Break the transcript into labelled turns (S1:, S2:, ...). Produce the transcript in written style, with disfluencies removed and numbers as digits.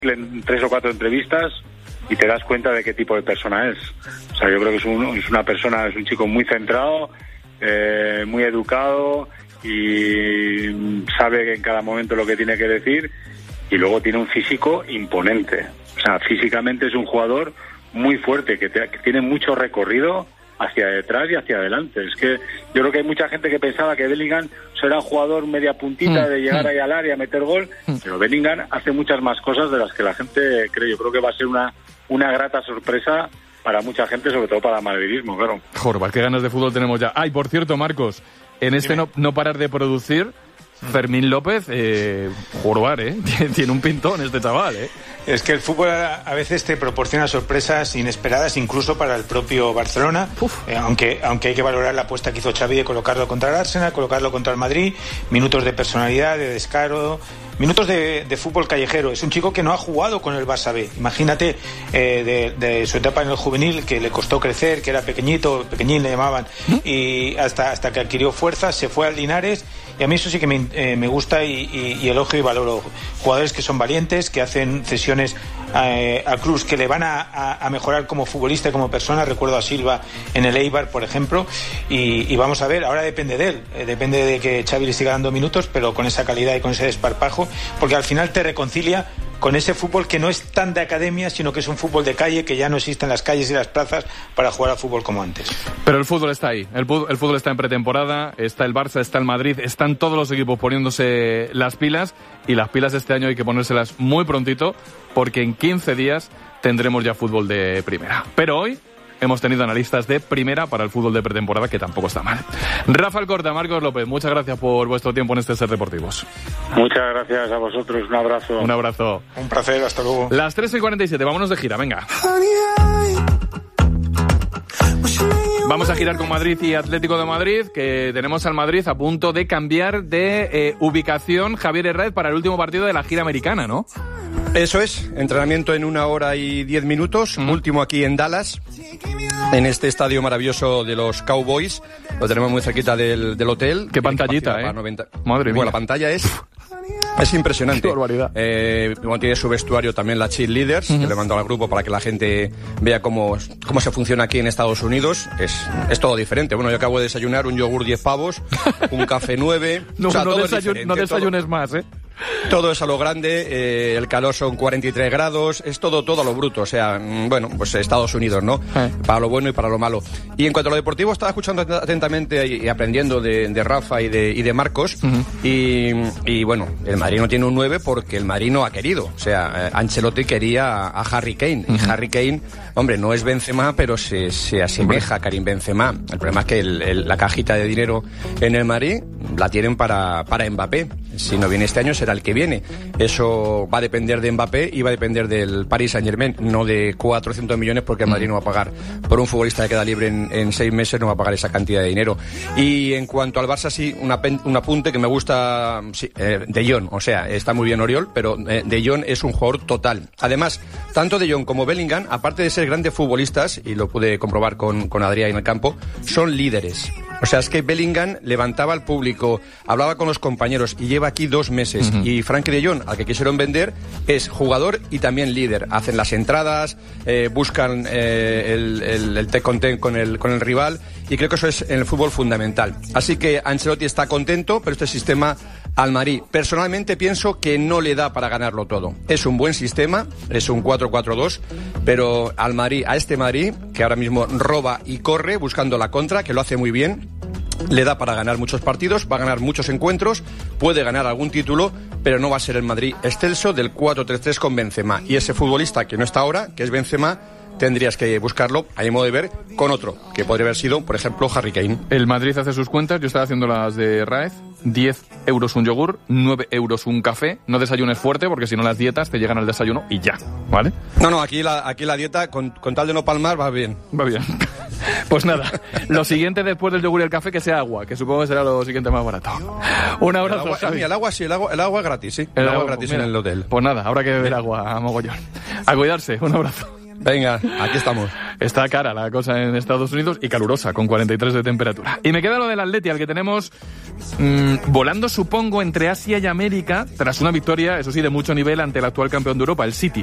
S1: en 3 o 4 entrevistas y te das cuenta de qué tipo de persona es. O sea, yo creo que es una persona, es un chico muy centrado, muy educado y sabe en cada momento lo que tiene que decir, y luego tiene un físico imponente. O sea, físicamente es un jugador muy fuerte, que tiene mucho recorrido hacia detrás y hacia adelante. Es que yo creo que hay mucha gente que pensaba que Bellingham será un jugador media puntita de llegar ahí al área, meter gol, pero Bellingham hace muchas más cosas de las que la gente cree. Yo creo que va a ser una grata sorpresa para mucha gente, sobre todo para el madridismo, claro.
S2: Joder, qué ganas de fútbol tenemos ya. Ay, por cierto, Marcos, en este no parar de producir, Fermín López, jugar, tiene un pintón este chaval,
S3: Es que el fútbol a veces te proporciona sorpresas inesperadas, incluso para el propio Barcelona, aunque hay que valorar la apuesta que hizo Xavi de colocarlo contra el Arsenal, colocarlo contra el Madrid, minutos de personalidad, de descaro, minutos de fútbol callejero. Es un chico que no ha jugado con el Barça B. Imagínate de su etapa en el juvenil, que le costó crecer, que era pequeñín le llamaban, y hasta que adquirió fuerza, se fue al Linares. Y a mí eso sí que me gusta y elogio y valoro. Jugadores que son valientes, que hacen cesiones a Cruz, que le van a mejorar como futbolista y como persona. Recuerdo a Silva en el Eibar, por ejemplo. Y vamos a ver, ahora depende de él. Depende de que Xavi le siga dando minutos, pero con esa calidad y con ese desparpajo, porque al final te reconcilia con ese fútbol que no es tan de academia, sino que es un fútbol de calle, que ya no existe en las calles y las plazas para jugar al fútbol como antes.
S2: Pero el fútbol está ahí, el fútbol está en pretemporada, está el Barça, está el Madrid, están todos los equipos poniéndose las pilas, y las pilas este año hay que ponérselas muy prontito, porque en 15 días tendremos ya fútbol de primera. Pero hoy hemos tenido analistas de primera para el fútbol de pretemporada, que tampoco está mal. Rafa Alcorta, Marcos López, muchas gracias por vuestro tiempo en este Ser Deportivos.
S1: Muchas gracias a vosotros, un abrazo.
S2: Un abrazo.
S3: Un placer, hasta luego.
S2: Las 3:47, vámonos de gira, venga. Vamos a girar con Madrid y Atlético de Madrid, que tenemos al Madrid a punto de cambiar de ubicación, Javier Herrera, para el último partido de la gira americana, ¿no?
S4: Eso es, entrenamiento en 1 hora y 10 minutos, último aquí en Dallas, en este estadio maravilloso de los Cowboys. Lo tenemos muy cerquita del hotel.
S2: Qué pantallita, Madre mía.
S4: Bueno, la pantalla es impresionante.
S2: Qué barbaridad.
S4: Bueno, tiene su vestuario también la cheerleaders, que le mandó al grupo para que la gente vea cómo se funciona aquí en Estados Unidos. Es todo diferente. Bueno, yo acabo de desayunar un yogur 10 pavos, un café 9.
S2: No,
S4: o sea,
S2: no desayunes más,
S4: Todo es a lo grande, el calor son 43 grados, es todo a lo bruto, o sea, bueno, pues Estados Unidos, ¿no? Para lo bueno y para lo malo. Y en cuanto a lo deportivo, estaba escuchando atentamente y aprendiendo de Rafa y de Marcos, y bueno, el Madrid no tiene un 9 porque el Madrid no ha querido, o sea, Ancelotti quería a Harry Kane, y Harry Kane, hombre, no es Benzema, pero se asemeja a Karim Benzema. El problema es que la cajita de dinero en el Madrid la tienen para Mbappé. Si no viene este año, será el que viene. Eso va a depender de Mbappé y va a depender del Paris Saint-Germain, no de 400 millones, porque el Madrid no va a pagar por un futbolista que queda libre en 6 meses, no va a pagar esa cantidad de dinero. Y en cuanto al Barça, sí, un apunte que me gusta, sí, De Jong, o sea, está muy bien Oriol, pero De Jong es un jugador total. Además, tanto De Jong como Bellingham, aparte de ser grandes futbolistas, y lo pude comprobar con Adrián en el campo, son líderes. O sea, es que Bellingham levantaba al público, hablaba con los compañeros, y lleva aquí 2 meses. Y Frenkie de Jong, al que quisieron vender, es jugador y también líder. Hacen las entradas, buscan el tec con tec con el rival, y creo que eso es en el fútbol fundamental. Así que Ancelotti está contento, pero este sistema al Madrid, personalmente pienso que no le da para ganarlo todo. Es un buen sistema, es un 4-4-2, pero al Madrid, a este Madrid, que ahora mismo roba y corre buscando la contra, que lo hace muy bien, le da para ganar muchos partidos, va a ganar muchos encuentros, puede ganar algún título, pero no va a ser el Madrid excelso del 4-3-3 con Benzema. Y ese futbolista que no está ahora, que es Benzema, tendrías que buscarlo, a mi modo de ver, con otro, que podría haber sido, por ejemplo, Harry Kane.
S2: El Madrid hace sus cuentas, yo estaba haciendo las de Raez, 10 euros un yogur, 9 euros un café, no desayunes fuerte, porque si no las dietas te llegan al desayuno y ya, ¿vale?
S4: No, aquí la dieta, con tal de no palmar, va bien.
S2: Va bien. Pues nada, lo siguiente después del yogur y el café, que sea agua, que supongo que será lo siguiente más barato. Un abrazo, Javi.
S4: El agua sí, el agua es gratis, sí. El agua gratis, mira, en el hotel.
S2: Pues nada, habrá que beber agua a mogollón. A cuidarse, un abrazo.
S4: Venga, aquí estamos.
S2: Está cara la cosa en Estados Unidos y calurosa, con 43 de temperatura. Y me queda lo del Atleti, al que tenemos volando, supongo, entre Asia y América, tras una victoria, eso sí, de mucho nivel ante el actual campeón de Europa, el City.